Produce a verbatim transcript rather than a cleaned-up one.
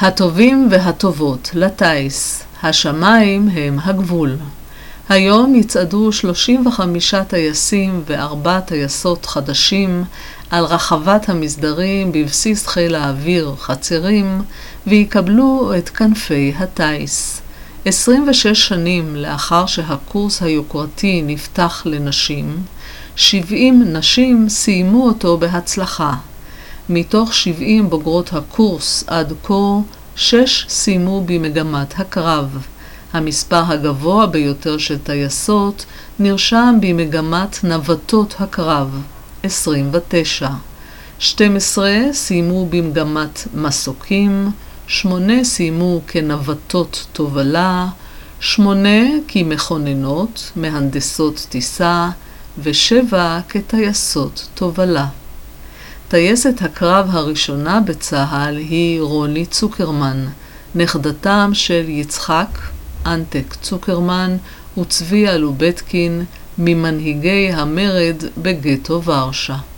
הטובים והטובות לטייס, השמיים הם הגבול. היום יצעדו שלושים וחמישה טייסים וארבע טייסות חדשים על רחבת המסדרים בבסיס חיל האוויר חצירים, ויקבלו את כנפי הטייס. עשרים ושש שנים לאחר שהקורס היוקרתי נפתח לנשים, שבעים נשים סיימו אותו בהצלחה. מתוך שבעים בוגרות הקורס עד כה, שש סיימו במגמת הקרב. המספר הגבוה ביותר של טייסות נרשם במגמת נווטות הקרב, עשרים ותשע. שתים עשרה סיימו במגמת מסוקים, שמונה סיימו כנווטות תובלה, שמונה כמכוננות, מהנדסות טיסה, ושבע כטייסות תובלה. טייסת הקרב הראשונה בצה"ל היא רוני צוקרמן, נכדתם של יצחק אנטק צוקרמן וצבי אלובטקין, ממנהיגי המרד בגטו ורשה.